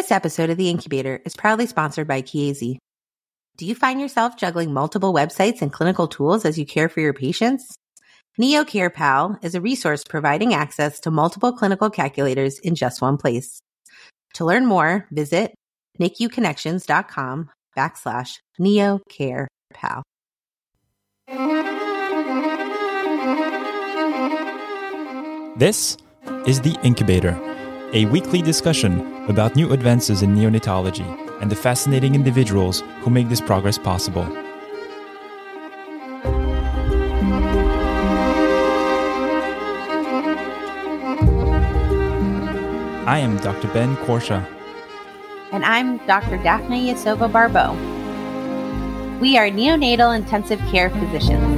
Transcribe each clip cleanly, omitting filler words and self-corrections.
This episode of The Incubator is proudly sponsored by Chiesi. Do you find yourself juggling multiple websites and clinical tools as you care for your patients? NeoCarePal is a resource providing access to multiple clinical calculators in just one place. To learn more, visit NICUconnections.com/NeoCarePal. This is The Incubator, a weekly discussion about new advances in neonatology and the fascinating individuals who make this progress possible. I am Dr. Ben Korsha. And I'm Dr. Daphne Yasova-Barbeau. We are neonatal intensive care physicians.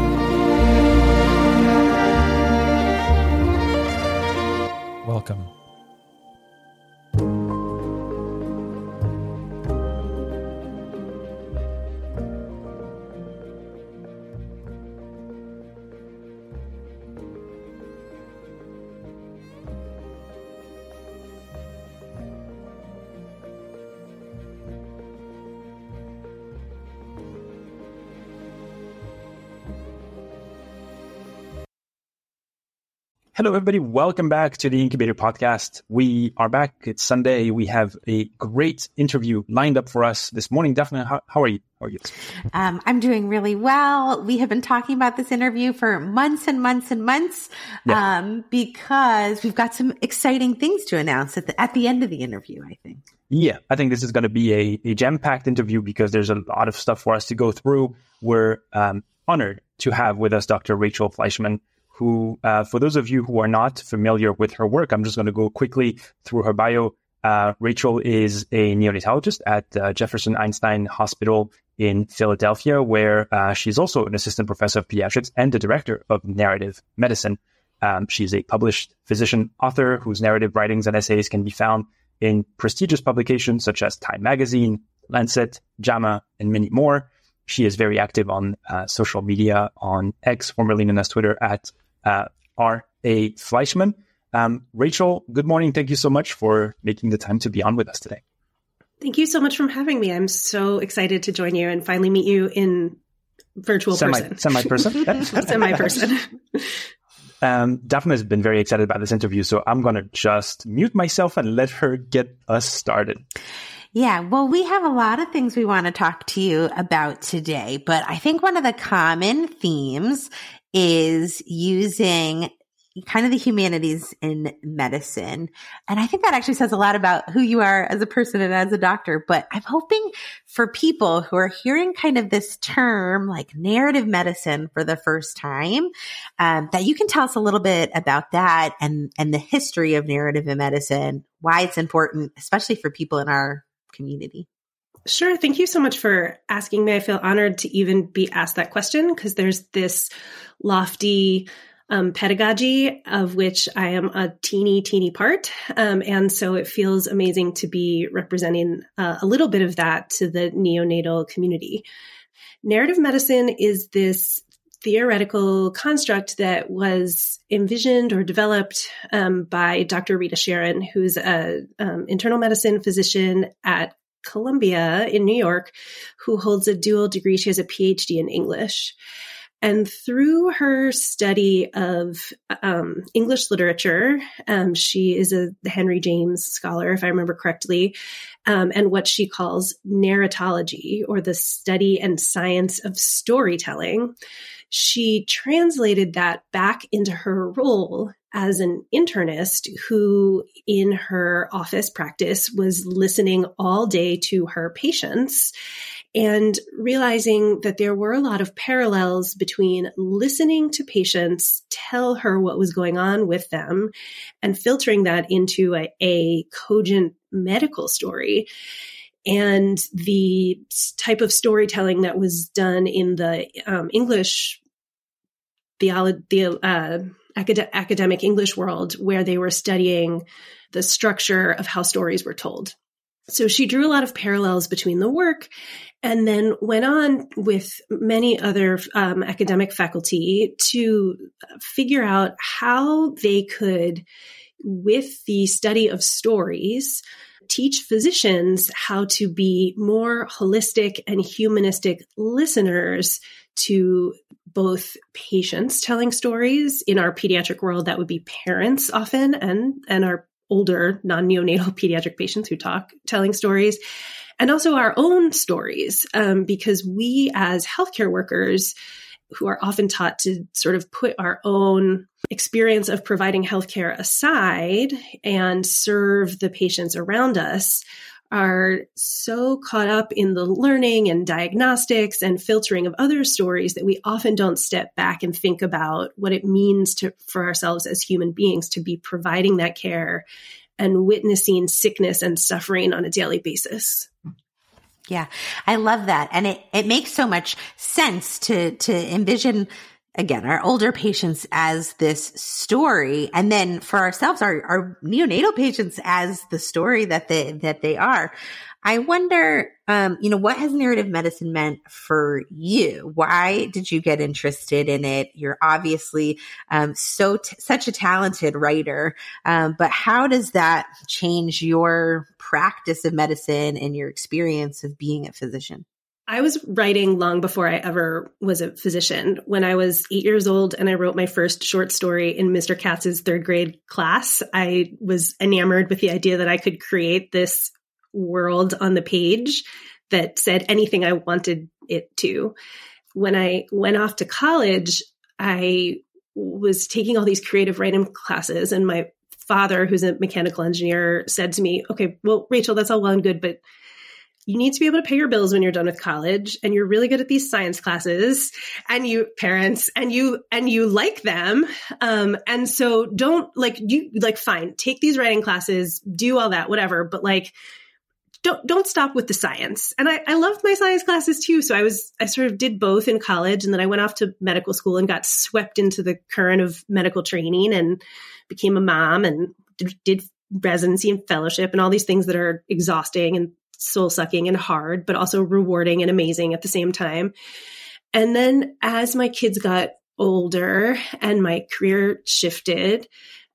Welcome. Hello, everybody. Welcome back to the Incubator podcast. We are back. It's Sunday. We have a great interview lined up for us this morning. Daphne, how are you? How are you? I'm doing really well. We have been talking about this interview for months and months and months, because we've got some exciting things to announce at the end of the interview, I think. Yeah, I think this is going to be a jam-packed interview because there's a lot of stuff for us to go through. We're honored to have with us Dr. Rachel Fleischman, who, for those of you who are not familiar with her work, I'm just going to go quickly through her bio. Rachel is a neonatologist at Jefferson Einstein Hospital in Philadelphia, where she's also an assistant professor of pediatrics and the director of narrative medicine. She's a published physician author whose narrative writings and essays can be found in prestigious publications such as Time Magazine, Lancet, JAMA, and many more. She is very active on social media, on X, formerly known as Twitter, at R.A. Fleischman. Rachel, good morning. Thank you so much for making the time to be on with us today. Thank you so much for having me. I'm so excited to join you and finally meet you in virtual person. Semi-person? Semi-person. Daphne has been very excited about this interview, so I'm going to just mute myself and let her get us started. Yeah, well, we have a lot of things we want to talk to you about today, but I think one of the common themes is using kind of the humanities in medicine. And I think that actually says a lot about who you are as a person and as a doctor. But I'm hoping for people who are hearing kind of this term like narrative medicine for the first time, that you can tell us a little bit about that and the history of narrative in medicine, why it's important, especially for people in our community. Sure. Thank you so much for asking me. I feel honored to even be asked that question because there's this lofty pedagogy of which I am a teeny part. And so it feels amazing to be representing a little bit of that to the neonatal community. Narrative medicine is this theoretical construct that was envisioned or developed by Dr. Rita Sharon, who's an internal medicine physician at Columbia in New York, who holds a dual degree. She has a PhD in English. And through her study of English literature, she is a Henry James scholar, if I remember correctly, and what she calls narratology, or the study and science of storytelling. She translated that back into her role as an internist who, in her office practice, was listening all day to her patients and realizing that there were a lot of parallels between listening to patients tell her what was going on with them and filtering that into a cogent medical story. And the type of storytelling that was done in the English academic English world, where they were studying the structure of how stories were told. So she drew a lot of parallels between the work and then went on with many other academic faculty to figure out how they could, with the study of stories, teach physicians how to be more holistic and humanistic listeners to both patients telling stories. In our pediatric world, that would be parents often, and our older non-neonatal pediatric patients who telling stories, and also our own stories, because we as healthcare workers who are often taught to sort of put our own experience of providing healthcare aside and serve the patients around us, are so caught up in the learning and diagnostics and filtering of other stories that we often don't step back and think about what it means for ourselves as human beings to be providing that care and witnessing sickness and suffering on a daily basis. Yeah, I love that. And it makes so much sense to envision, again, our older patients as this story, and then for ourselves, our neonatal patients as the story that they are. I wonder, what has narrative medicine meant for you? Why did you get interested in it? You're obviously such a talented writer, but how does that change your practice of medicine and your experience of being a physician? I was writing long before I ever was a physician. When I was 8 years old and I wrote my first short story in Mr. Katz's third grade class, I was enamored with the idea that I could create this world on the page that said anything I wanted it to. When I went off to college, I was taking all these creative writing classes, and my father, who's a mechanical engineer, said to me, "Okay, well, Rachel, that's all well and good, but you need to be able to pay your bills when you're done with college, and you're really good at these science classes, and you parents, and you like them. And so fine, take these writing classes, do all that, whatever, but don't stop with the science." And I loved my science classes too. So I sort of did both in college, and then I went off to medical school and got swept into the current of medical training and became a mom and did residency and fellowship and all these things that are exhausting and soul-sucking and hard, but also rewarding and amazing at the same time. And then as my kids got older and my career shifted,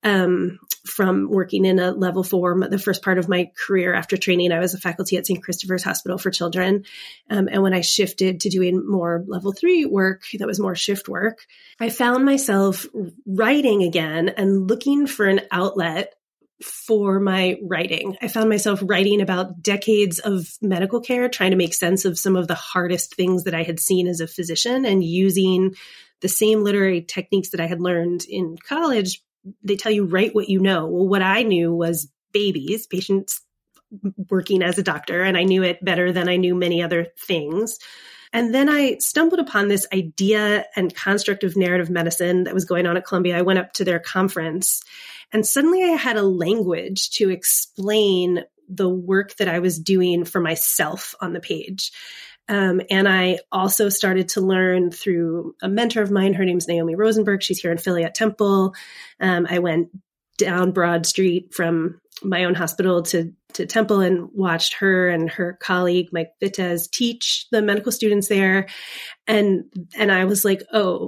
from working in a level 4, the first part of my career after training, I was a faculty at St. Christopher's Hospital for Children. And when I shifted to doing more level 3 work, that was more shift work, I found myself writing again and looking for an outlet for my writing. I found myself writing about decades of medical care, trying to make sense of some of the hardest things that I had seen as a physician, and using the same literary techniques that I had learned in college. They tell you, write what you know. Well, what I knew was babies, patients working as a doctor, and I knew it better than I knew many other things. And then I stumbled upon this idea and construct of narrative medicine that was going on at Columbia. I went up to their conference, and suddenly I had a language to explain the work that I was doing for myself on the page. And I also started to learn through a mentor of mine. Her name's Naomi Rosenberg. She's here in Philly at Temple. I went down Broad Street from my own hospital to Temple and watched her and her colleague, Mike Vitez, teach the medical students there. And I was like,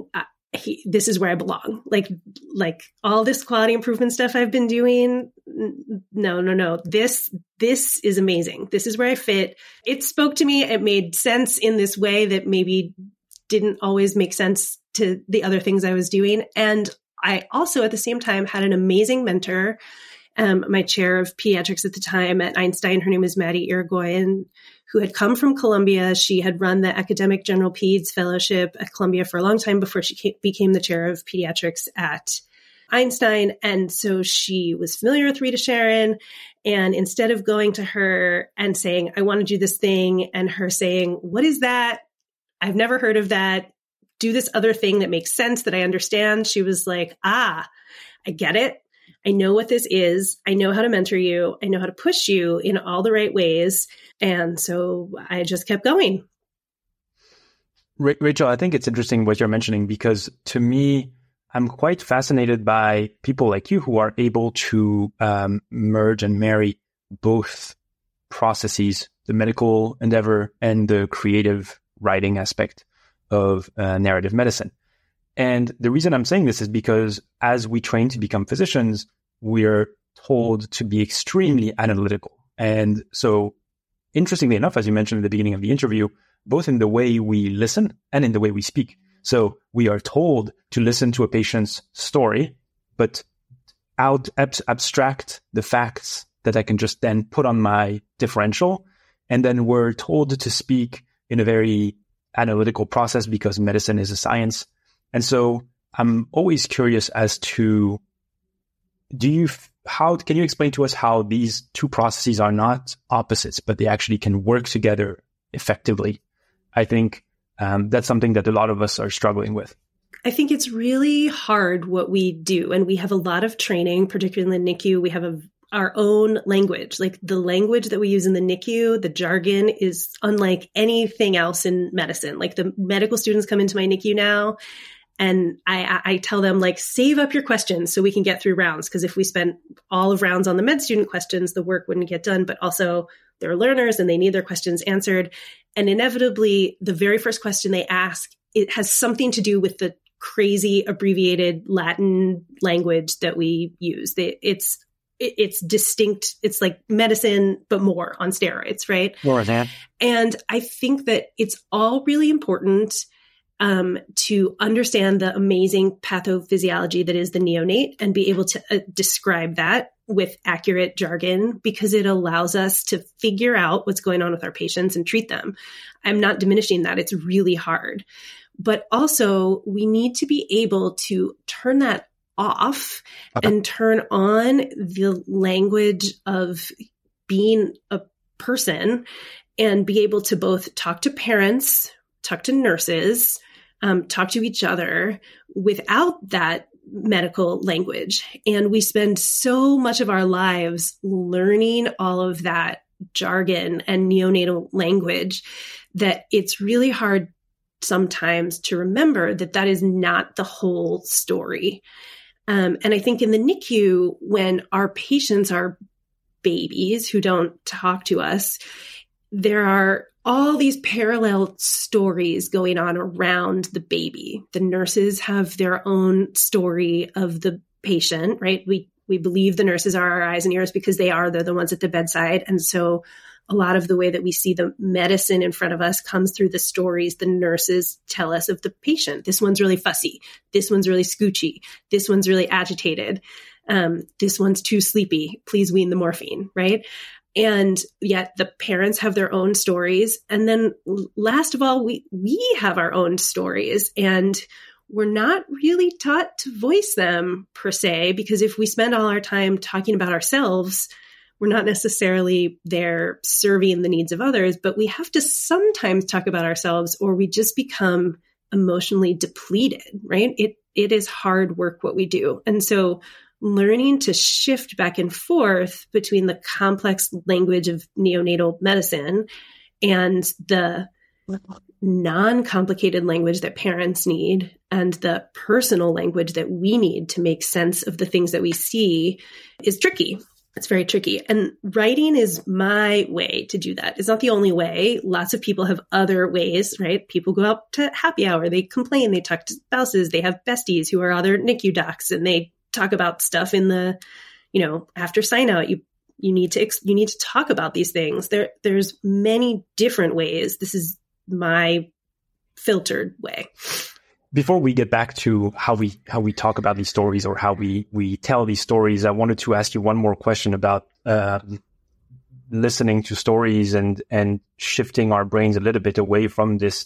this is where I belong. Like all this quality improvement stuff I've been doing. No. This is amazing. This is where I fit. It spoke to me. It made sense in this way that maybe didn't always make sense to the other things I was doing. And I also, at the same time, had an amazing mentor, my chair of pediatrics at the time at Einstein. Her name is Maddie Irigoyen, who had come from Columbia. She had run the Academic General Peds Fellowship at Columbia for a long time before she became the chair of pediatrics at Einstein. And so she was familiar with Rita Sharon. And instead of going to her and saying, "I want to do this thing," and her saying, "What is that? I've never heard of that. Do this other thing that makes sense, that I understand," she was like, "I get it. I know what this is. I know how to mentor you. I know how to push you in all the right ways." And so I just kept going. Rachel, I think it's interesting what you're mentioning, because to me, I'm quite fascinated by people like you who are able to merge and marry both processes, the medical endeavor and the creative writing aspect of narrative medicine. And the reason I'm saying this is because as we train to become physicians, we're told to be extremely analytical And so, interestingly enough, as you mentioned at the beginning of the interview, both in the way we listen and in the way we speak. So we are told to listen to a patient's story, but abstract the facts that I can just then put on my differential. And then we're told to speak in a very analytical process because medicine is a science. And so I'm always curious as to, can you explain to us how these two processes are not opposites, but they actually can work together effectively? I think that's something that a lot of us are struggling with. I think it's really hard what we do. And we have a lot of training, particularly in the NICU. We have our own language. Like the language that we use in the NICU, the jargon is unlike anything else in medicine. Like the medical students come into my NICU now, and I tell them, like, save up your questions so we can get through rounds. Because if we spent all of rounds on the med student questions, the work wouldn't get done. But also they're learners and they need their questions answered. And inevitably, the very first question they ask, it has something to do with the crazy abbreviated Latin language that we use. It's distinct. It's like medicine, but more on steroids, right? More than. And I think that it's all really important to understand the amazing pathophysiology that is the neonate and be able to describe that with accurate jargon, because it allows us to figure out what's going on with our patients and treat them. I'm not diminishing that. It's really hard. But also, we need to be able to turn that off and turn on the language of being a person and be able to both talk to parents, talk to nurses, talk to each other without that medical language. And we spend so much of our lives learning all of that jargon and neonatal language that it's really hard sometimes to remember that that is not the whole story. And I think in the NICU, when our patients are babies who don't talk to us, there are all these parallel stories going on around the baby. The nurses have their own story of the patient, right? We believe the nurses are our eyes and ears because they're the ones at the bedside. And so a lot of the way that we see the medicine in front of us comes through the stories the nurses tell us of the patient. This one's really fussy. This one's really scoochy. This one's really agitated. This one's too sleepy. Please wean the morphine, right? And yet the parents have their own stories. And then last of all, we have our own stories, and we're not really taught to voice them per se, because if we spend all our time talking about ourselves, we're not necessarily there serving the needs of others, but we have to sometimes talk about ourselves or we just become emotionally depleted, right? It is hard work what we do. And so learning to shift back and forth between the complex language of neonatal medicine and the non-complicated language that parents need and the personal language that we need to make sense of the things that we see is tricky. It's very tricky. And writing is my way to do that. It's not the only way. Lots of people have other ways, right? People go out to happy hour, they complain, they talk to spouses, they have besties who are other NICU docs, and they talk about stuff in the, after sign out, you need to talk about these things. There's many different ways. This is my filtered way. Before we get back to how we talk about these stories or how we tell these stories, I wanted to ask you one more question about listening to stories and shifting our brains a little bit away from this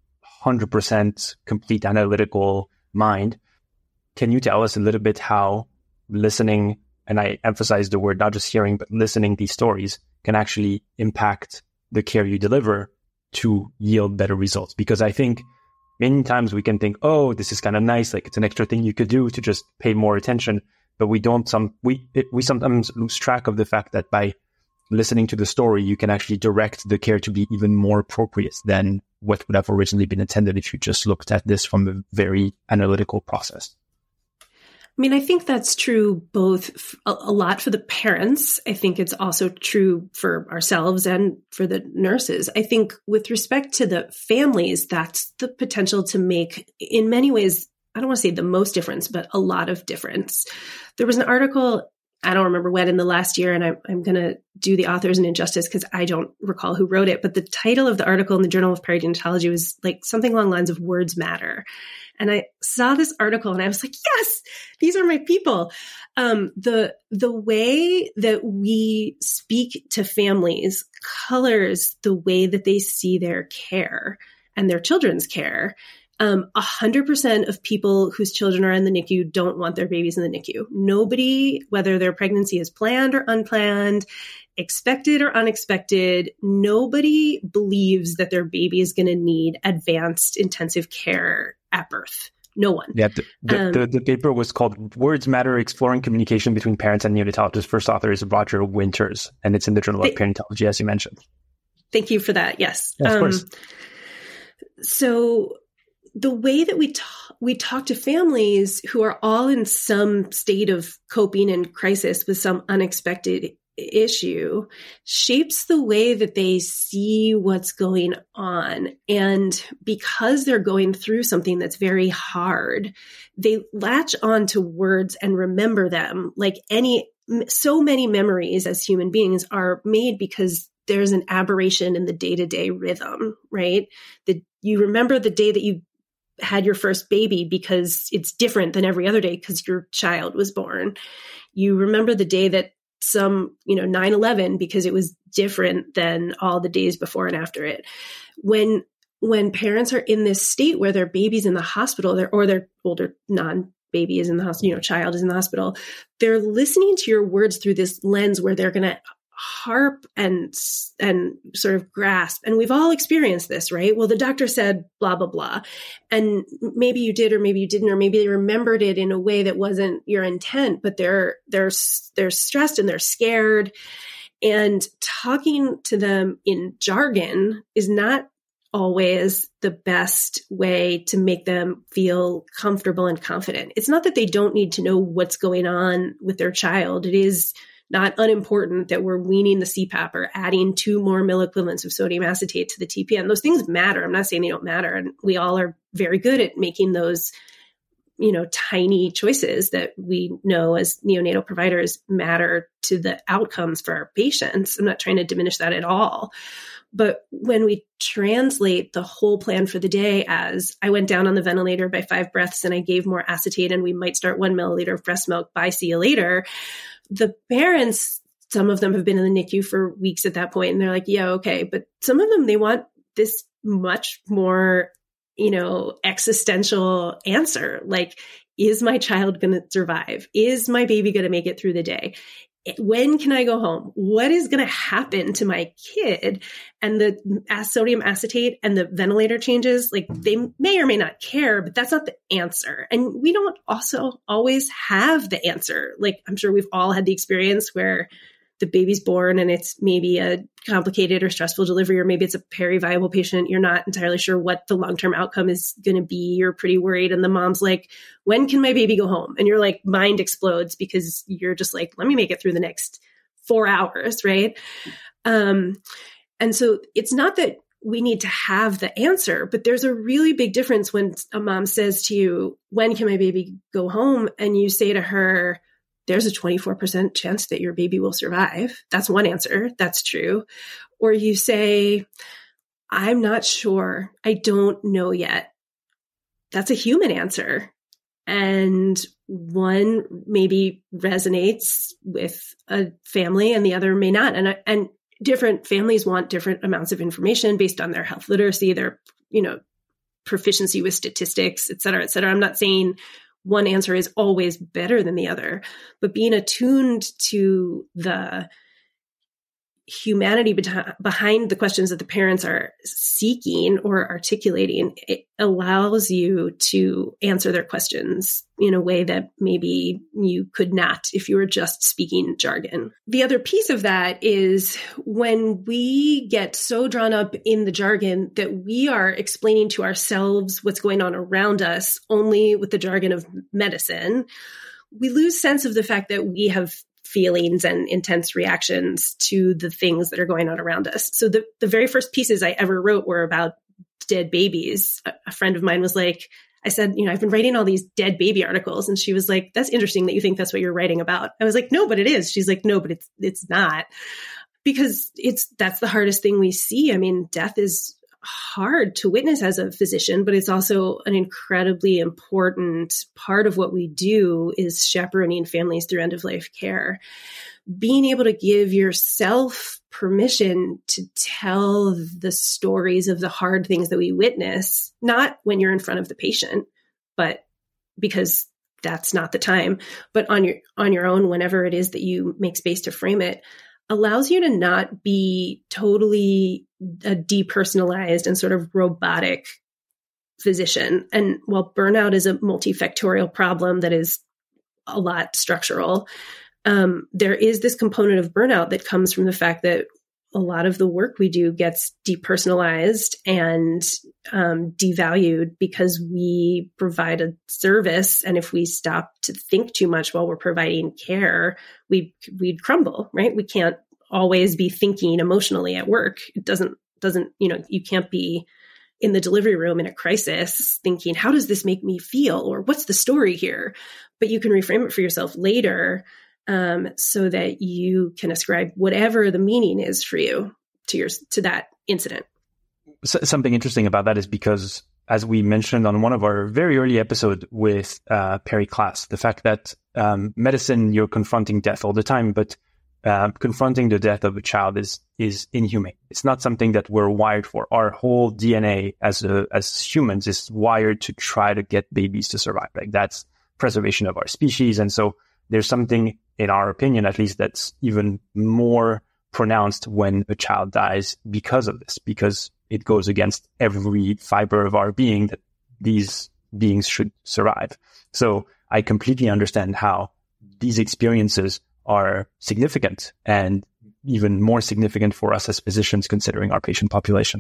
100% complete analytical mind. Can you tell us a little bit how listening, and I emphasize the word not just hearing, but listening these stories can actually impact the care you deliver to yield better results? Because I think many times we can think, oh, this is kind of nice, like it's an extra thing you could do to just pay more attention. But we sometimes lose track of the fact that by listening to the story, you can actually direct the care to be even more appropriate than what would have originally been intended if you just looked at this from a very analytical process. I mean, I think that's true both a lot for the parents. I think it's also true for ourselves and for the nurses. I think with respect to the families, that's the potential to make, in many ways, I don't want to say the most difference, but a lot of difference. There was an article I don't remember when in the last year, and I'm going to do the authors an injustice because I don't recall who wrote it, but the title of the article in the Journal of Perinatalology was like something along the lines of words matter. And I saw this article and I was like, yes, these are my people. The way that we speak to families colors the way that they see their care and their children's care. 100% of people whose children are in the NICU don't want their babies in the NICU. Nobody, whether their pregnancy is planned or unplanned, expected or unexpected, nobody believes that their baby is going to need advanced intensive care at birth. No one. Yeah, the paper was called Words Matter, Exploring Communication Between Parents and Neonatologists. First author is Roger Winters, and it's in the Journal of Perinatology, as you mentioned. Thank you for that. Yes. Of course. So the way that we talk to families who are all in some state of coping and crisis with some unexpected issue shapes the way that they see what's going on. And because they're going through something that's very hard, they latch on to words and remember them. Like so many memories as human beings are made because there's an aberration in the day-to-day rhythm, right? That you remember the day that you had your first baby because it's different than every other day because your child was born. You remember the day that 9/11 because it was different than all the days before and after it. When parents are in this state where their baby's in the hospital or their older non-baby is in the hospital, child is in the hospital, they're listening to your words through this lens where they're going to harp and sort of grasp. And we've all experienced this, right? Well, the doctor said blah, blah, blah. And maybe you did, or maybe you didn't, or maybe they remembered it in a way that wasn't your intent, but they're stressed and they're scared. And talking to them in jargon is not always the best way to make them feel comfortable and confident. It's not that they don't need to know what's going on with their child. It is not unimportant that we're weaning the CPAP or adding 2 more milliequivalents of sodium acetate to the TPN. Those things matter. I'm not saying they don't matter. And we all are very good at making those, tiny choices that we know as neonatal providers matter to the outcomes for our patients. I'm not trying to diminish that at all. But when we translate the whole plan for the day as I went down on the ventilator by 5 breaths and I gave more acetate and we might start 1 milliliter of breast milk, bye, see you later. The parents, some of them have been in the NICU for weeks at that point, and they're like, yeah, okay. But some of them, they want this much more, existential answer. Like, is my child going to survive? Is my baby going to make it through the day? When can I go home? What is going to happen to my kid? And the sodium acetate and the ventilator changes, like they may or may not care, but that's not the answer. And we don't also always have the answer. Like I'm sure we've all had the experience where the baby's born and it's maybe a complicated or stressful delivery, or maybe it's a peri-viable patient. You're not entirely sure what the long-term outcome is going to be. You're pretty worried. And the mom's like, when can my baby go home? And you're like, mind explodes because you're just like, let me make it through the next 4 hours. Right. And so it's not that we need to have the answer, but there's a really big difference when a mom says to you, when can my baby go home? And you say to her, there's a 24% chance that your baby will survive. That's one answer. That's true. Or you say, I'm not sure. I don't know yet. That's a human answer. And one maybe resonates with a family and the other may not. And different families want different amounts of information based on their health literacy, their, proficiency with statistics, et cetera, et cetera. I'm not saying one answer is always better than the other, but being attuned to the humanity behind the questions that the parents are seeking or articulating, it allows you to answer their questions in a way that maybe you could not if you were just speaking jargon. The other piece of that is when we get so drawn up in the jargon that we are explaining to ourselves what's going on around us only with the jargon of medicine, we lose sense of the fact that we have feelings and intense reactions to the things that are going on around us. So the very first pieces I ever wrote were about dead babies. A friend of mine was like, I said, I've been writing all these dead baby articles. And she was like, that's interesting that you think that's what you're writing about. I was like, no, but it is. She's like, no, but it's not, because that's the hardest thing we see. I mean, death is hard to witness as a physician, but it's also an incredibly important part of what we do is chaperoning families through end-of-life care. Being able to give yourself permission to tell the stories of the hard things that we witness, not when you're in front of the patient, but because that's not the time, but on your own, whenever it is that you make space to frame it, allows you to not be totally a depersonalized and sort of robotic physician. And while burnout is a multifactorial problem that is a lot structural, there is this component of burnout that comes from the fact that a lot of the work we do gets depersonalized and devalued because we provide a service. And if we stop to think too much while we're providing care, we'd crumble, right? We can't always be thinking emotionally at work. It doesn't, you can't be in the delivery room in a crisis thinking, how does this make me feel? Or what's the story here? But you can reframe it for yourself later so that you can ascribe whatever the meaning is for you to that incident. Something interesting about that is because, as we mentioned on one of our very early episodes with Perry Klass, the fact that medicine, you're confronting death all the time, but confronting the death of a child is inhumane. It's not something that we're wired for. Our whole DNA as humans is wired to try to get babies to survive. Like, that's preservation of our species. And so there's something, in our opinion, at least, that's even more pronounced when a child dies because of this, because it goes against every fiber of our being that these beings should survive. So I completely understand how these experiences are significant, and even more significant for us as physicians, considering our patient population.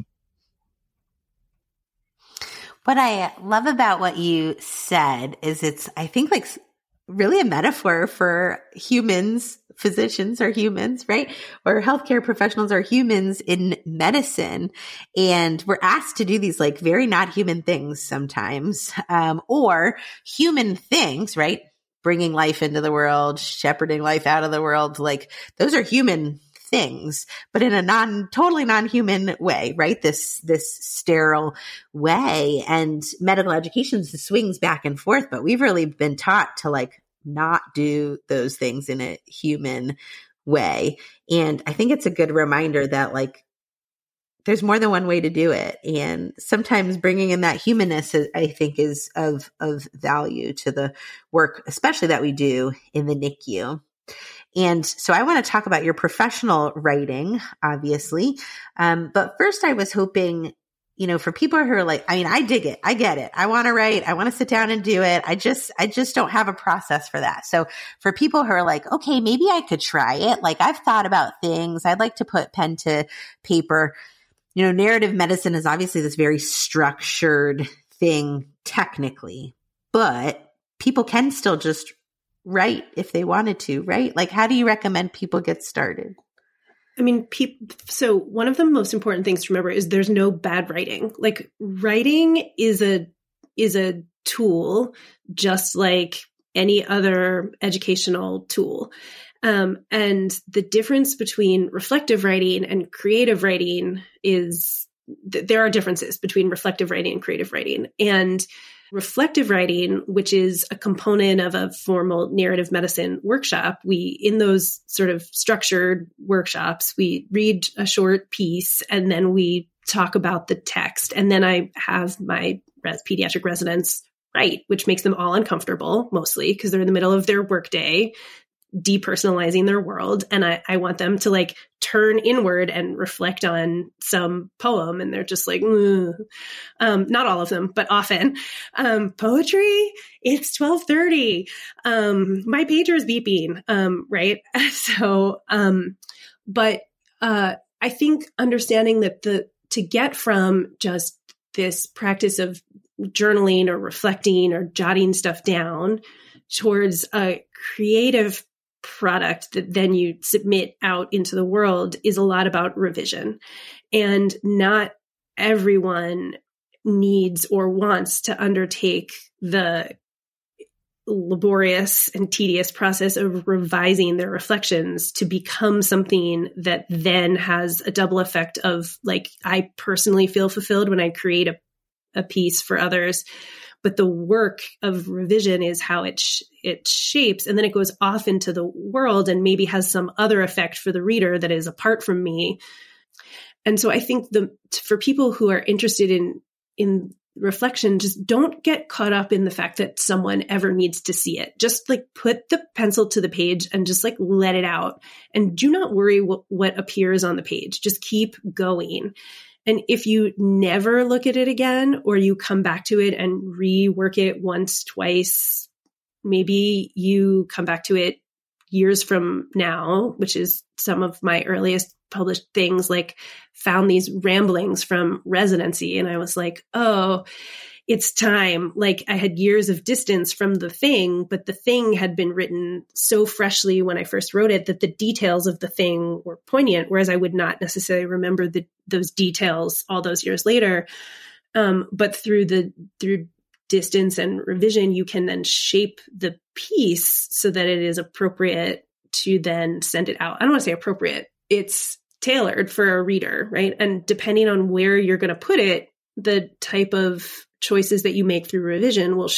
What I love about what you said is I think like really a metaphor for humans. Physicians are humans, right? Or healthcare professionals are humans in medicine. And we're asked to do these like very not human things sometimes, or human things, right? Bringing life into the world, shepherding life out of the world. Like, those are human things, but in a totally non-human way, right? This sterile way. And medical education swings back and forth, but we've really been taught to like not do those things in a human way. And I think it's a good reminder that like there's more than one way to do it. And sometimes bringing in that humanness, I think, is of value to the work, especially that we do in the NICU. And so I want to talk about your professional writing, obviously. But first I was hoping, for people who are like, I mean, I dig it. I get it. I want to write. I want to sit down and do it. I just don't have a process for that. So for people who are like, okay, maybe I could try it. Like, I've thought about things. I'd like to put pen to paper. Narrative medicine is obviously this very structured thing technically, but people can still just write if they wanted to, right? Like, how do you recommend people get started? I mean, so one of the most important things to remember is there's no bad writing. Like, writing is a tool, just like any other educational tool. And the difference between reflective writing and creative writing is there are differences between reflective writing and creative writing. And reflective writing, which is a component of a formal narrative medicine workshop, in those sort of structured workshops, we read a short piece and then we talk about the text. And then I have my pediatric residents write, which makes them all uncomfortable, mostly because they're in the middle of their workday, depersonalizing their world. And I want them to like turn inward and reflect on some poem. And they're just like, not all of them, but often, poetry, it's 12:30. My pager is beeping. Right. So, but, I think understanding that to get from just this practice of journaling or reflecting or jotting stuff down towards a creative product that then you submit out into the world is a lot about revision. And not everyone needs or wants to undertake the laborious and tedious process of revising their reflections to become something that then has a double effect of, like, I personally feel fulfilled when I create a piece for others, but the work of revision is how it shapes, and then it goes off into the world and maybe has some other effect for the reader that is apart from me. And so I think for people who are interested in reflection, just don't get caught up in the fact that someone ever needs to see it. Just like put the pencil to the page and just like let it out, and do not worry what appears on the page. Just keep going. And if you never look at it again, or you come back to it and rework it once, twice, maybe you come back to it years from now, which is some of my earliest published things, like found these ramblings from residency. And I was like, oh, it's time. Like, I had years of distance from the thing, but the thing had been written so freshly when I first wrote it that the details of the thing were poignant, whereas I would not necessarily remember those details all those years later. But through distance and revision, you can then shape the piece so that it is appropriate to then send it out. I don't want to say appropriate. It's tailored for a reader, right? And depending on where you're going to put it, the type of choices that you make through revision will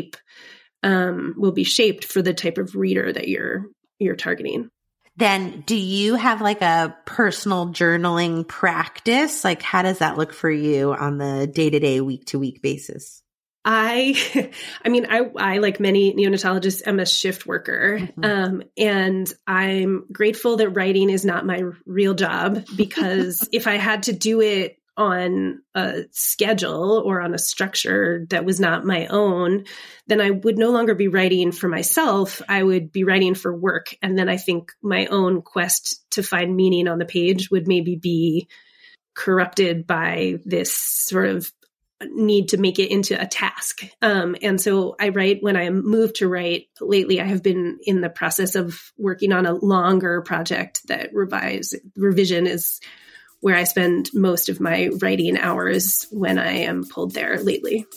be shaped for the type of reader that you're targeting. Then do you have like a personal journaling practice? Like, how does that look for you on the day-to-day, week-to-week basis? I like many neonatologists, am a shift worker. Mm-hmm. And I'm grateful that writing is not my real job, because if I had to do it on a schedule or on a structure that was not my own, then I would no longer be writing for myself. I would be writing for work. And then I think my own quest to find meaning on the page would maybe be corrupted by this sort of need to make it into a task. And so I write when I moved to write. Lately, I have been in the process of working on a longer project that revision is where I spend most of my writing hours when I am pulled there lately.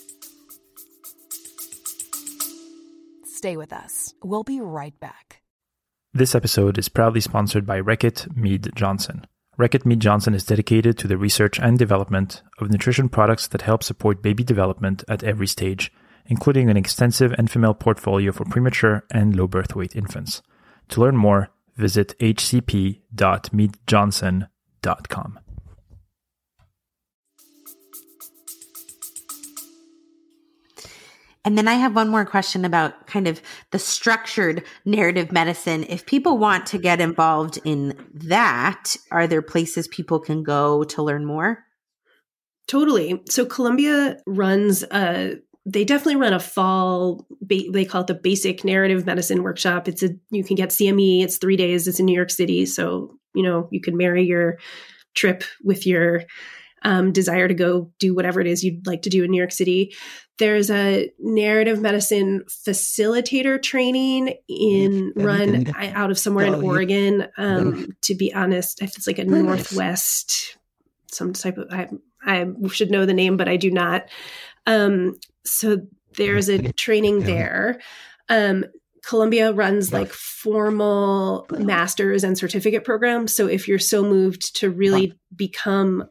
Stay with us. We'll be right back. This episode is proudly sponsored by Reckitt Mead Johnson. Reckitt Mead Johnson is dedicated to the research and development of nutrition products that help support baby development at every stage, including an extensive Enfamil portfolio for premature and low birth weight infants. To learn more, visit hcp.meadjohnson.com. And then I have one more question about kind of the structured narrative medicine. If people want to get involved in that, are there places people can go to learn more? Totally. So Columbia runs they definitely run a fall, they call it the Basic Narrative Medicine Workshop. You can get CME. It's 3 days. It's in New York City. So, you can marry your trip with your desire to go do whatever it is you'd like to do in New York City. There's a narrative medicine facilitator training run out of somewhere in Oregon. To be honest, if it's like a Northwest, some type of, I should know the name, but I do not. So there's a training there. Columbia runs like formal master's and certificate programs. So if you're so moved to really become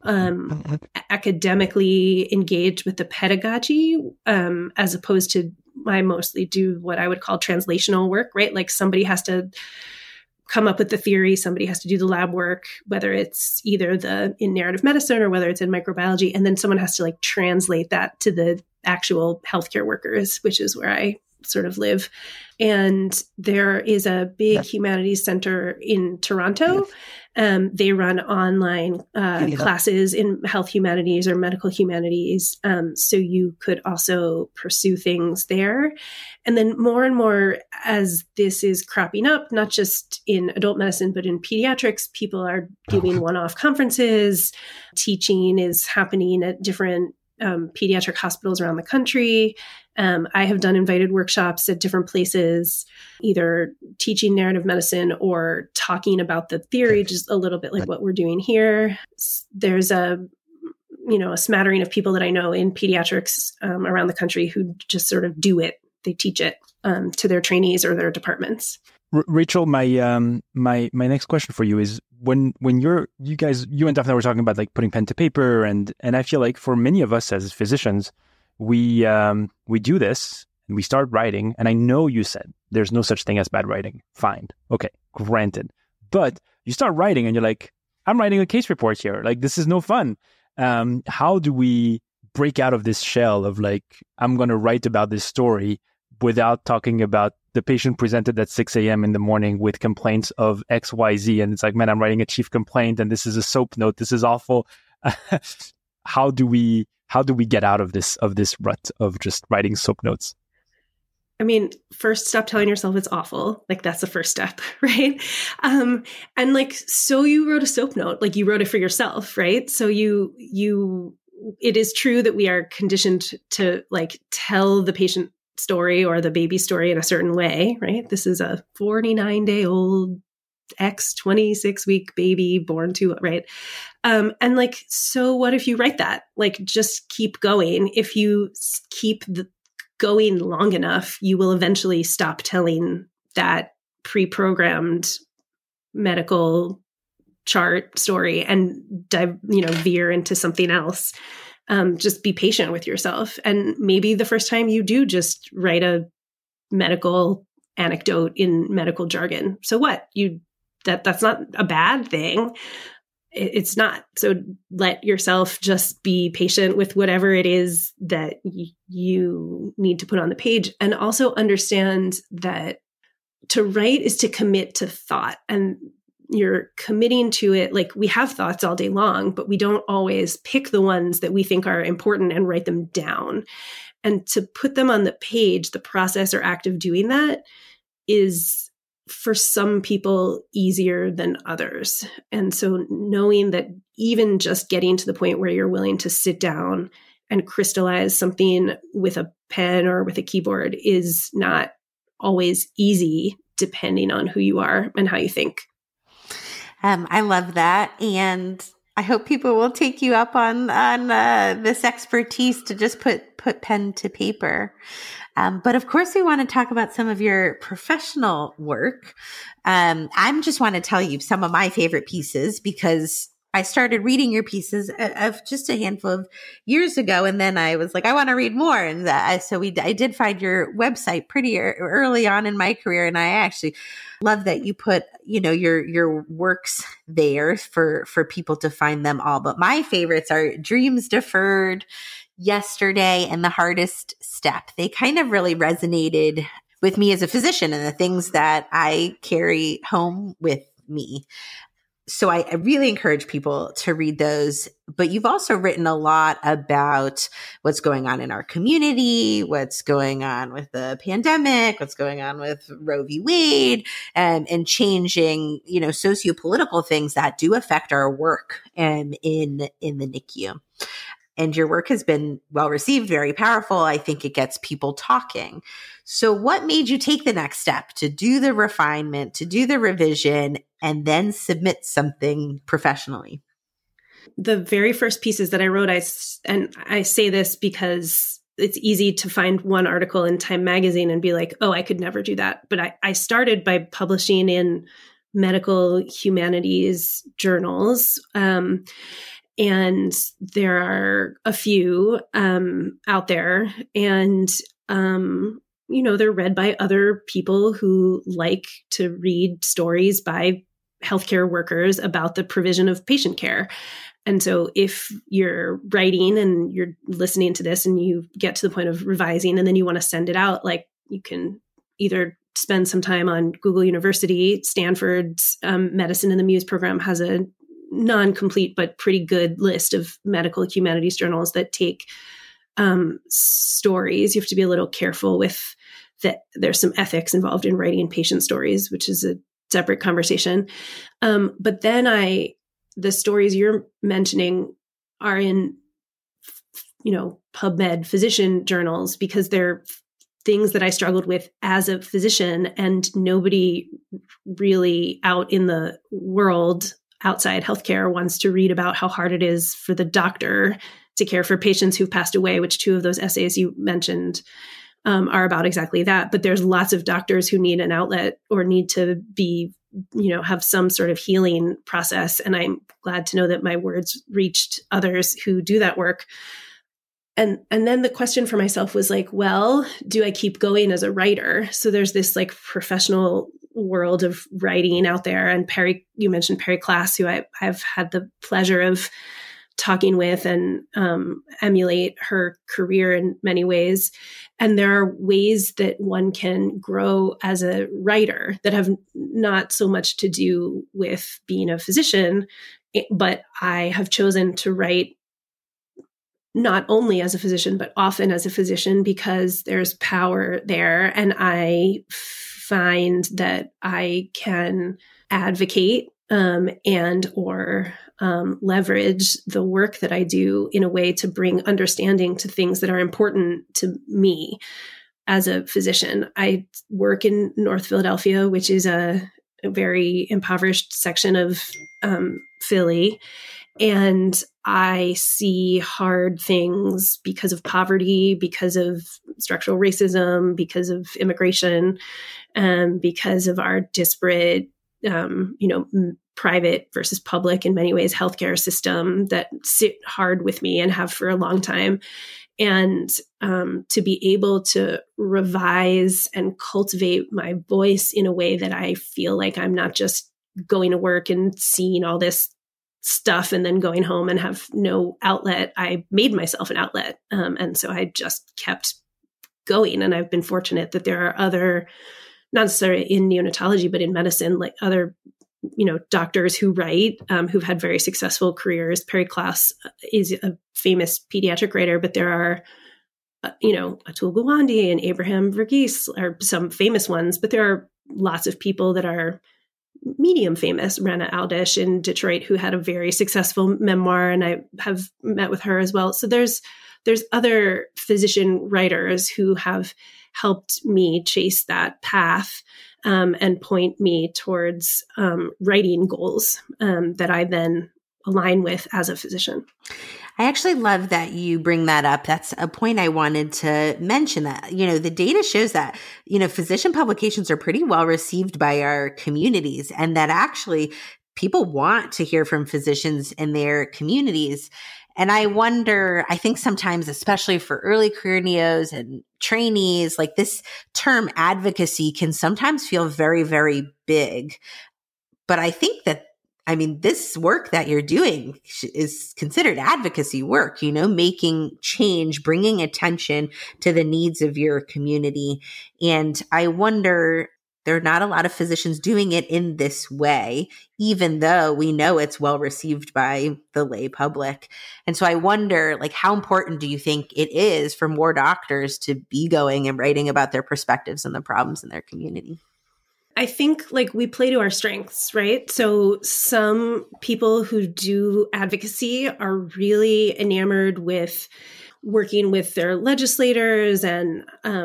academically engaged with the pedagogy, as opposed to, I mostly do what I would call translational work, right? Like somebody has to come up with the theory, somebody has to do the lab work, whether it's either in narrative medicine or whether it's in microbiology, and then someone has to like translate that to the actual healthcare workers, which is where I sort of live. And there is a big humanities center in Toronto. They run online classes in health humanities or medical humanities. So you could also pursue things there. And then more and more, as this is cropping up, not just in adult medicine, but in pediatrics, people are giving one-off conferences. Teaching is happening at different pediatric hospitals around the country. I have done invited workshops at different places, either teaching narrative medicine or talking about the theory, just a little bit like what we're doing here. There's a a smattering of people that I know in pediatrics around the country who just sort of do it. They teach it to their trainees or their departments. Rachel, my next question for you is when you and Daphne were talking about like putting pen to paper, and I feel like for many of us as physicians, we do this and we start writing. And I know you said there's no such thing as bad writing. Fine. Okay. Granted. But you start writing and you're like, I'm writing a case report here. Like, this is no fun. How do we break out of this shell of like, I'm going to write about this story without talking about the patient presented at 6 a.m. in the morning with complaints of X, Y, Z. And it's like, man, I'm writing a chief complaint and this is a soap note. This is awful. How do we get out of this rut of just writing soap notes? I mean, first, stop telling yourself it's awful. Like, that's the first step, right? And like, so you wrote a soap note, like you wrote it for yourself, right? So it is true that we are conditioned to like tell the patient story or the baby story in a certain way, right? This is a 49-day-old X 26-week baby born to, right? And like, so what if you write that? Like, just keep going. If you keep going long enough, you will eventually stop telling that pre-programmed medical chart story and veer into something else. Just be patient with yourself. And maybe the first time you do just write a medical anecdote in medical jargon. So what? That's not a bad thing. It's not. So let yourself just be patient with whatever it is that you need to put on the page. And also understand that to write is to commit to thought, and you're committing to it. Like, we have thoughts all day long, but we don't always pick the ones that we think are important and write them down. And to put them on the page, the process or act of doing that is, for some people, easier than others. And so knowing that even just getting to the point where you're willing to sit down and crystallize something with a pen or with a keyboard is not always easy, depending on who you are and how you think. I love that. And I hope people will take you up on this expertise to just put pen to paper. But of course, we want to talk about some of your professional work. I just want to tell you some of my favorite pieces, because I started reading your pieces of just a handful of years ago. And then I was like, I want to read more. And so I did find your website pretty early on in my career. And I actually love that you put, your works there for people to find them all. But my favorites are Dreams Deferred, Yesterday, and The Hardest Step. They kind of really resonated with me as a physician and the things that I carry home with me. So I really encourage people to read those. But you've also written a lot about what's going on in our community, what's going on with the pandemic, what's going on with Roe v. Wade, and changing, sociopolitical things that do affect our work in the NICU. And your work has been well received, very powerful. I think it gets people talking. So what made you take the next step to do the refinement, to do the revision, and then submit something professionally? The very first pieces that I wrote, I say this because it's easy to find one article in Time magazine and be like, oh, I could never do that. But I started by publishing in medical humanities journals. And there are a few out there, and they're read by other people who like to read stories by healthcare workers about the provision of patient care. And so if you're writing and you're listening to this and you get to the point of revising and then you want to send it out, like, you can either spend some time on Google University. Stanford's Medicine in the Muse program has a non-complete but pretty good list of medical humanities journals that take stories. You have to be a little careful with that. There's some ethics involved in writing patient stories, which is a separate conversation. But then the stories you're mentioning are in, PubMed physician journals, because they're things that I struggled with as a physician, and nobody really out in the world outside healthcare wants to read about how hard it is for the doctor to care for patients who've passed away, which 2 of those essays you mentioned are about exactly that. But there's lots of doctors who need an outlet or need to be, have some sort of healing process. And I'm glad to know that my words reached others who do that work. And then the question for myself was like, well, do I keep going as a writer? So there's this like professional world of writing out there. And you mentioned Perry Klass, who I've had the pleasure of talking with and emulate her career in many ways. And there are ways that one can grow as a writer that have not so much to do with being a physician, but I have chosen to write not only as a physician, but often as a physician because there's power there. And I find that I can advocate and or leverage the work that I do in a way to bring understanding to things that are important to me as a physician. I work in North Philadelphia, which is a very impoverished section of Philly. And I see hard things because of poverty, because of structural racism, because of immigration, because of our disparate, private versus public, in many ways, healthcare system that sit hard with me and have for a long time. And to be able to revise and cultivate my voice in a way that I feel like I'm not just going to work and seeing all this stuff and then going home and have no outlet. I made myself an outlet. And so I just kept going. And I've been fortunate that there are other, not necessarily in neonatology, but in medicine, like other, doctors who write, who've had very successful careers. Perry Klass is a famous pediatric writer, but there are, Atul Gawande and Abraham Verghese are some famous ones, but there are lots of people that are medium famous. Rana Aldish in Detroit, who had a very successful memoir, and I have met with her as well. So there's other physician writers who have helped me chase that path and point me towards writing goals that I then align with as a physician. I actually love that you bring that up. That's a point I wanted to mention, that, the data shows that, physician publications are pretty well received by our communities, and that actually people want to hear from physicians in their communities. And I wonder, I think sometimes, especially for early career neos and trainees, like this term advocacy can sometimes feel very, very big. But I think that, this work that you're doing is considered advocacy work, making change, bringing attention to the needs of your community. And I wonder, there are not a lot of physicians doing it in this way, even though we know it's well received by the lay public. And so I wonder, how important do you think it is for more doctors to be going and writing about their perspectives and the problems in their community? I think we play to our strengths, right? So some people who do advocacy are really enamored with working with their legislators and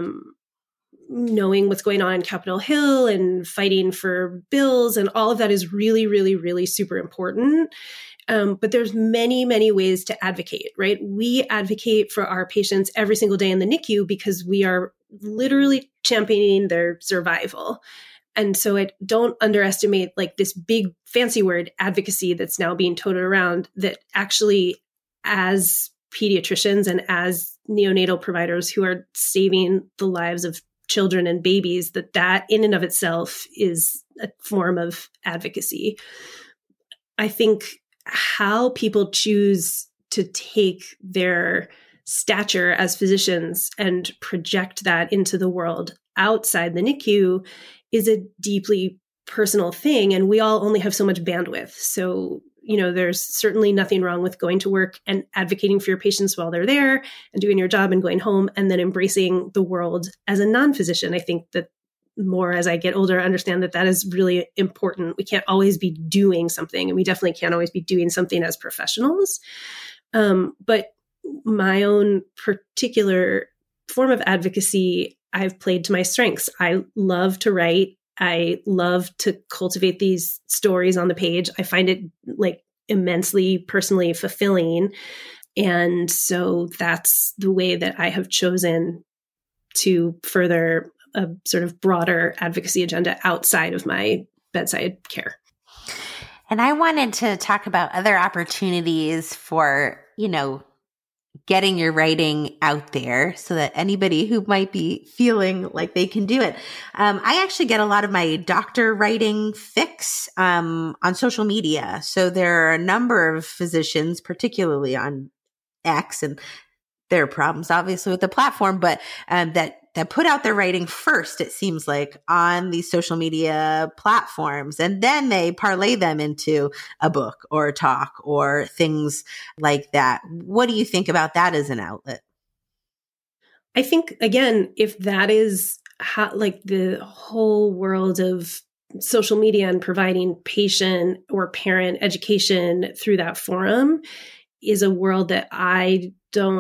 knowing what's going on in Capitol Hill and fighting for bills, and all of that is really, really, really super important. But there's many, many ways to advocate, right? We advocate for our patients every single day in the NICU because we are literally championing their survival. And so don't underestimate this big fancy word advocacy that's now being toted around, that actually, as pediatricians and as neonatal providers who are saving the lives of children and babies, that in and of itself is a form of advocacy. I think how people choose to take their stature as physicians and project that into the world outside the NICU is a deeply personal thing. And we all only have so much bandwidth. So, there's certainly nothing wrong with going to work and advocating for your patients while they're there and doing your job and going home and then embracing the world as a non-physician. I think that more as I get older, I understand that is really important. We can't always be doing something, and we definitely can't always be doing something as professionals. But my own particular form of advocacy, I've played to my strengths. I love to write. I love to cultivate these stories on the page. I find it like immensely personally fulfilling. And so that's the way that I have chosen to further a sort of broader advocacy agenda outside of my bedside care. And I wanted to talk about other opportunities for, getting your writing out there so that anybody who might be feeling like they can do it. I actually get a lot of my doctor writing fix on social media. So there are a number of physicians, particularly on X, and there are problems obviously with the platform, but that put out their writing first, it seems like, on these social media platforms. And then they parlay them into a book or a talk or things like that. What do you think about that as an outlet? I think, again, if that is how, like, the whole world of social media and providing patient or parent education through that forum is a world that I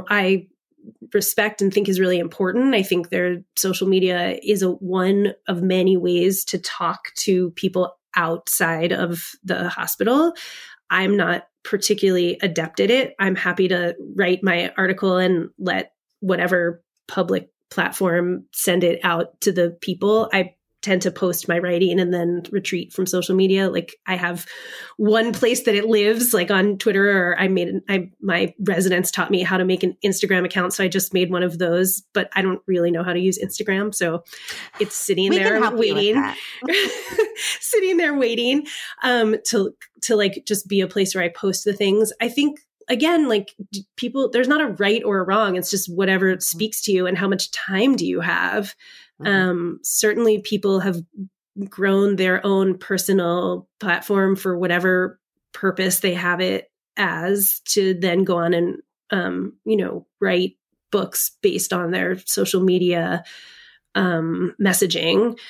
respect and think is really important. I think social media is one of many ways to talk to people outside of the hospital. I'm not particularly adept at it. I'm happy to write my article and let whatever public platform send it out to the people. I tend to post my writing and then retreat from social media. Like, I have one place that it lives, like on Twitter, or my residents taught me how to make an Instagram account. So I just made one of those, but I don't really know how to use Instagram. So it's sitting there waiting, sitting there waiting, to like just be a place where I post the things. I think, again, like, people, there's not a right or a wrong. It's just whatever speaks to you and how much time do you have. Certainly people have grown their own personal platform for whatever purpose they have it as, to then go on and, write books based on their social media, messaging.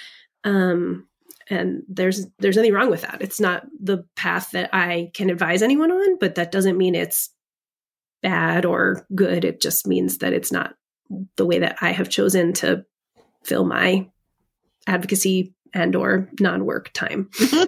And there's nothing wrong with that. It's not the path that I can advise anyone on, but that doesn't mean it's bad or good. It just means that it's not the way that I have chosen to fill my advocacy and or non-work time.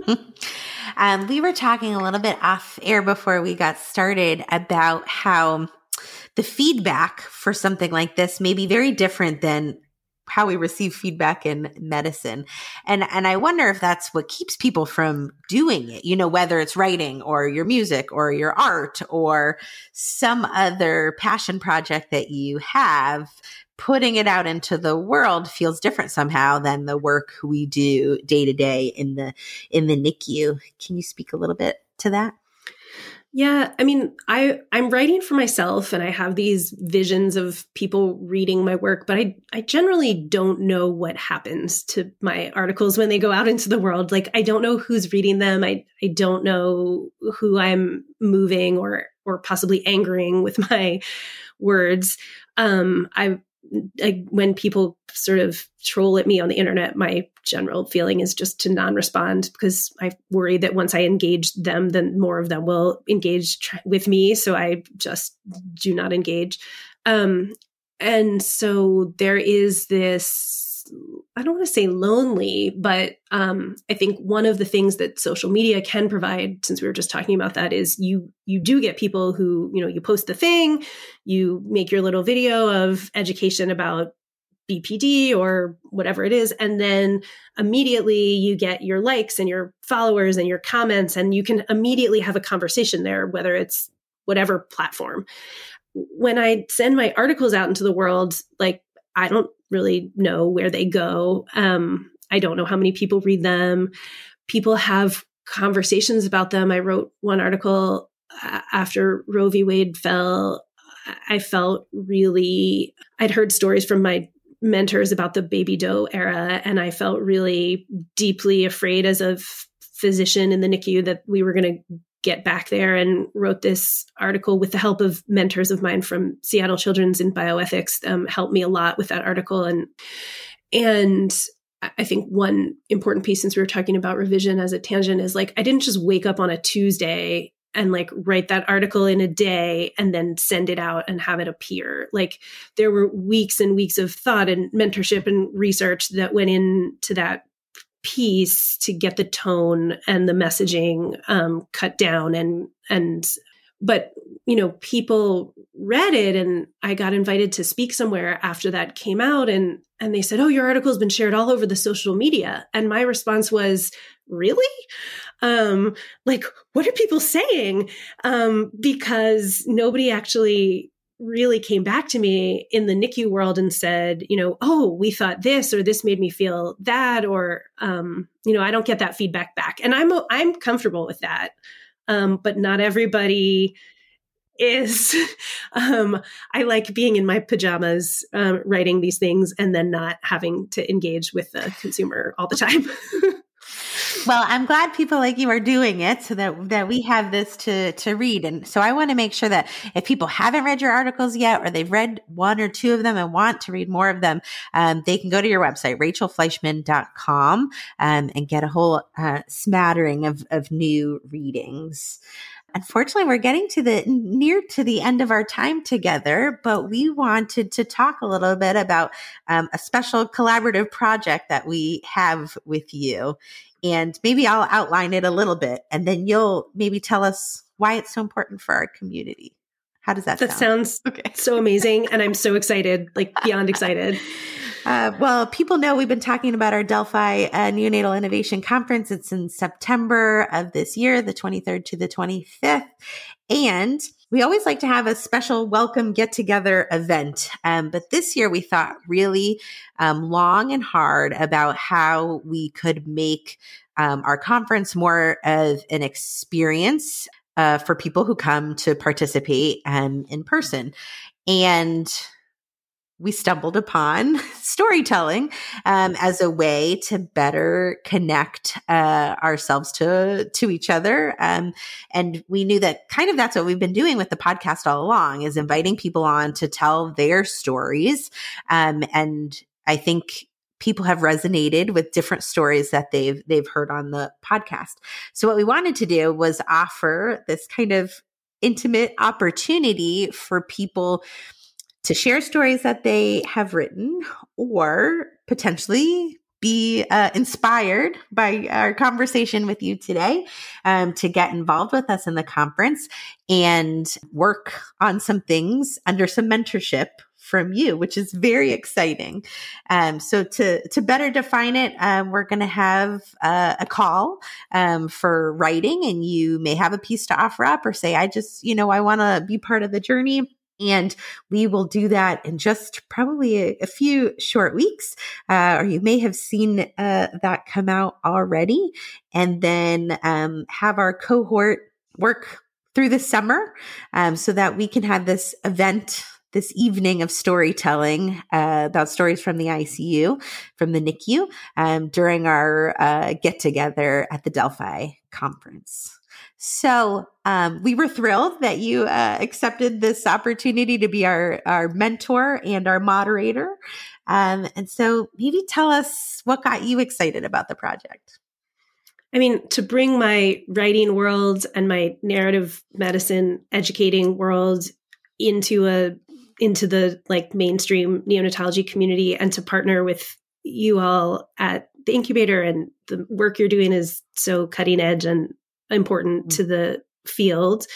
We were talking a little bit off air before we got started about how the feedback for something like this may be very different than how we receive feedback in medicine. And I wonder if that's what keeps people from doing it, whether it's writing or your music or your art or some other passion project that you have. Putting it out into the world feels different somehow than the work we do day to day in the NICU. Can you speak a little bit to that? Yeah, I mean, I'm writing for myself and I have these visions of people reading my work, but I generally don't know what happens to my articles when they go out into the world. Like, I don't know who's reading them. I don't know who I'm moving or possibly angering with my words. When people sort of troll at me on the internet, my general feeling is just to non-respond, because I worry that once I engage them, then more of them will engage with me. So I just do not engage. And so there is this, I don't want to say lonely, but I think one of the things that social media can provide, since we were just talking about that, is you do get people who, you post the thing, you make your little video of education about BPD or whatever it is, and then immediately you get your likes and your followers and your comments, and you can immediately have a conversation there, whether it's whatever platform. When I send my articles out into the world, like, I don't really know where they go. I don't know how many people read them. People have conversations about them. I wrote one article after Roe v. Wade fell. I felt I'd heard stories from my mentors about the baby doe era, and I felt really deeply afraid as a physician in the NICU that we were going to get back there, and wrote this article with the help of mentors of mine from Seattle Children's in bioethics. Helped me a lot with that article. And I think one important piece, since we were talking about revision as a tangent, is like, I didn't just wake up on a Tuesday and like write that article in a day and then send it out and have it appear. Like, there were weeks and weeks of thought and mentorship and research that went into that piece to get the tone and the messaging cut down but people read it, and I got invited to speak somewhere after that came out, and they said, "Oh, your article has been shared all over the social media." And my response was, "Really? What are people saying?" Because nobody actually really came back to me in the NICU world and said, "Oh, we thought this, or this made me feel that," or, I don't get that feedback back. And I'm comfortable with that. But not everybody is. I like being in my pajamas, writing these things and then not having to engage with the consumer all the time. Well, I'm glad people like you are doing it so that we have this to read. And so I want to make sure that if people haven't read your articles yet, or they've read one or two of them and want to read more of them, they can go to your website, rachelfleischman.com, and get a whole smattering of new readings. Unfortunately, we're getting near to the end of our time together, but we wanted to talk a little bit about a special collaborative project that we have with you. And maybe I'll outline it a little bit, and then you'll maybe tell us why it's so important for our community. How does that sound? That sounds so amazing. And I'm so excited, beyond excited. Well, people know we've been talking about our Delphi Neonatal Innovation Conference. It's in September of this year, the 23rd to the 25th. And we always like to have a special welcome get-together event. But this year we thought really long and hard about how we could make our conference more of an experience for people who come to participate in person. And we stumbled upon storytelling as a way to better connect ourselves to each other. And we knew that kind of that's what we've been doing with the podcast all along, is inviting people on to tell their stories. And I think people have resonated with different stories that they've heard on the podcast. So what we wanted to do was offer this kind of intimate opportunity for people to share stories that they have written, or potentially be inspired by our conversation with you today, to get involved with us in the conference and work on some things under some mentorship from you, which is very exciting. So to better define it, we're going to have a call for writing, and you may have a piece to offer up or say, I want to be part of the journey. And we will do that in just probably a few short weeks, or you may have seen that come out already, and then have our cohort work through the summer so that we can have this event, this evening of storytelling about stories from the ICU, from the NICU, during our get-together at the Delphi conference. So we were thrilled that you accepted this opportunity to be our mentor and our moderator. And so maybe tell us what got you excited about the project. I mean, to bring my writing world and my narrative medicine educating world into the mainstream neonatology community, and to partner with you all at the incubator, and the work you're doing is so cutting edge and important to the field.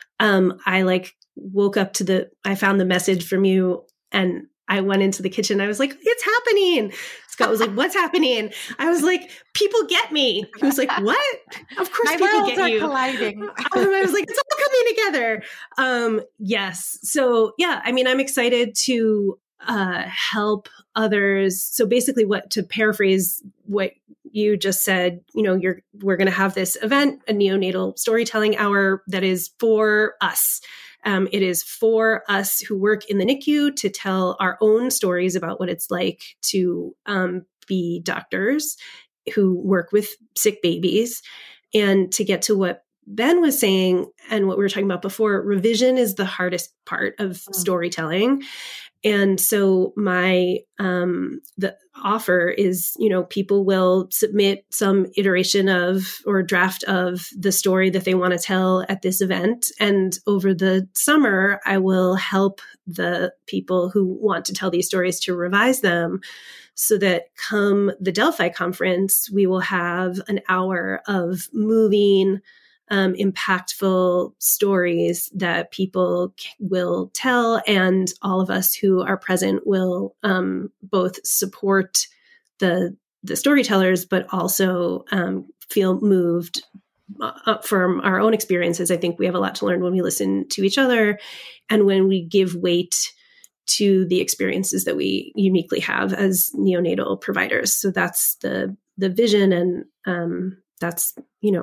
I woke up I found the message from you, and I went into the kitchen. I was like, it's happening. Scott was like, what's happening? I was like, people get me. He was like, what? Of course people get you. Colliding. I was like, it's all coming together. Yes. So yeah, I mean, I'm excited to help others. So basically, to paraphrase what you just said, we're going to have this event, a neonatal storytelling hour that is for us. It is for us who work in the NICU to tell our own stories about what it's like to be doctors who work with sick babies. And to get to what Ben was saying and what we were talking about before, revision is the hardest part of storytelling. And so the offer is, people will submit some iteration of or draft of the story that they want to tell at this event. And over the summer, I will help the people who want to tell these stories to revise them so that come the Delphi conference, we will have an hour of moving, impactful stories that people will tell, and all of us who are present will both support the storytellers, but also feel moved from our own experiences. I think we have a lot to learn when we listen to each other and when we give weight to the experiences that we uniquely have as neonatal providers. So that's the vision, and that's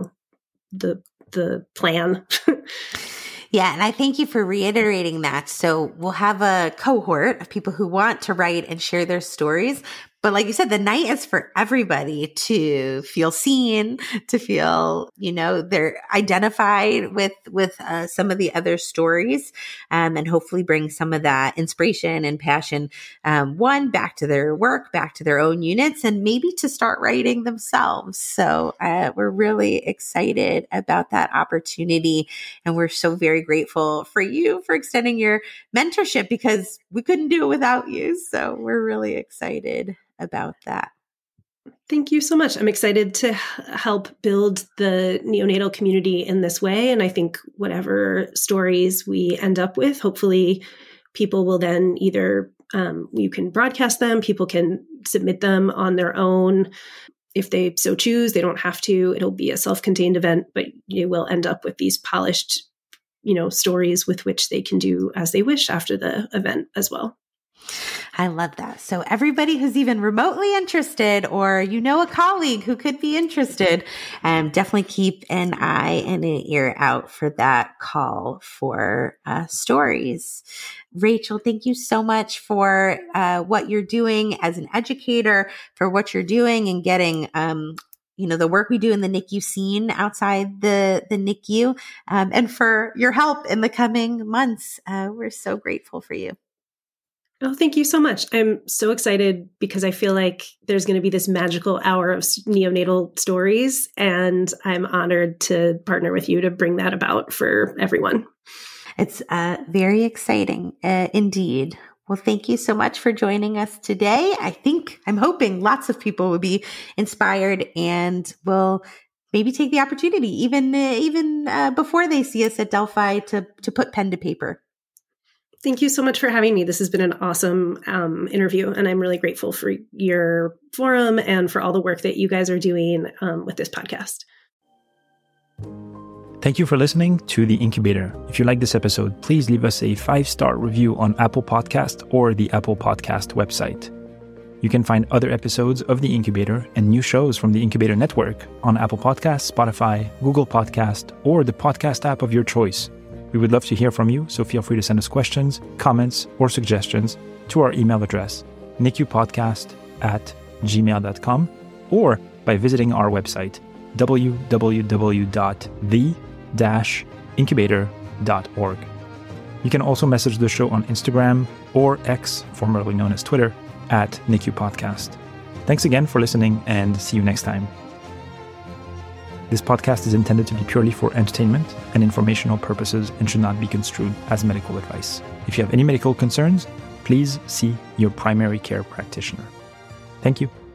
the plan. Yeah. And I thank you for reiterating that. So we'll have a cohort of people who want to write and share their stories. But like you said, the night is for everybody to feel seen, to feel, they're identified with some of the other stories, and hopefully bring some of that inspiration and passion, back to their work, back to their own units, and maybe to start writing themselves. So we're really excited about that opportunity. And we're so very grateful for you for extending your mentorship, because we couldn't do it without you. So we're really excited about that. Thank you so much. I'm excited to help build the neonatal community in this way. And I think whatever stories we end up with, hopefully people will then either, you can broadcast them, people can submit them on their own. If they so choose, they don't have to. It'll be a self-contained event, but you will end up with these polished, stories with which they can do as they wish after the event as well. I love that. So everybody who's even remotely interested, or a colleague who could be interested, definitely keep an eye and an ear out for that call for stories. Rachel, thank you so much for what you're doing as an educator, for what you're doing and getting the work we do in the NICU scene outside the NICU, and for your help in the coming months. We're so grateful for you. Oh, thank you so much. I'm so excited because I feel like there's going to be this magical hour of neonatal stories, and I'm honored to partner with you to bring that about for everyone. It's very exciting indeed. Well, thank you so much for joining us today. I'm hoping lots of people will be inspired and will maybe take the opportunity, even before they see us at Delphi, to put pen to paper. Thank you so much for having me. This has been an awesome interview, and I'm really grateful for your forum and for all the work that you guys are doing with this podcast. Thank you for listening to The Incubator. If you like this episode, please leave us a 5-star review on Apple Podcast or the Apple Podcast website. You can find other episodes of The Incubator and new shows from the Incubator Network on Apple Podcasts, Spotify, Google Podcast, or the podcast app of your choice. We would love to hear from you, so feel free to send us questions, comments, or suggestions to our email address, nicupodcast@gmail.com, or by visiting our website, www.the-incubator.org. You can also message the show on Instagram or X, formerly known as Twitter, @NICUPodcast. Thanks again for listening, and see you next time. This podcast is intended to be purely for entertainment and informational purposes and should not be construed as medical advice. If you have any medical concerns, please see your primary care practitioner. Thank you.